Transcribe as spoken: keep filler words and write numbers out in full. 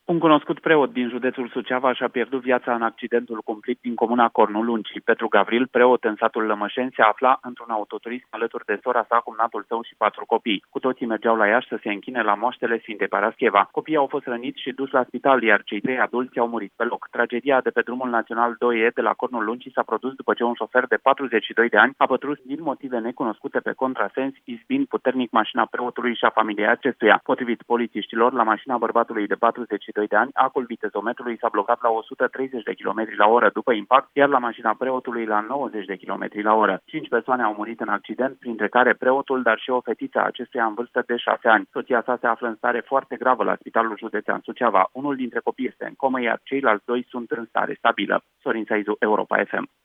Un cunoscut preot din județul Suceava și-a pierdut viața în accidentul cumplit din comuna Cornul Luncii. Petru Gavril, preot în satul Lămășeni, se afla într-un autoturism alături de sora sa, cumnatul său și patru copii. Cu toții mergeau la Iași să se închine la moaștele Sfintei Parascheva. Copiii au fost răniți și duși la spital, iar cei trei adulți au murit pe loc. Tragedia de pe drumul național doi E de la Cornul Luncii s-a produs după ce un șofer de patruzeci și doi de ani a pătrus din motive necunoscute pe contrasens, izbind puternic mașina preotului și a familiei acestuia. Potrivit polițiștilor, la mașina bărbatului de patruzeci și doi de ani, acul vitezometrului s-a blocat la o sută treizeci de kilometri la oră după impact, iar la mașina preotului la nouăzeci de kilometri la oră. Cinci persoane au murit în accident, printre care preotul, dar și o fetiță a acestuia în vârstă de șase ani. Soția sa se află în stare foarte gravă la Spitalul Județean Suceava. Unul dintre copii este în comă, iar ceilalți doi sunt în stare stabilă. Sorin Saizu, Europa F M.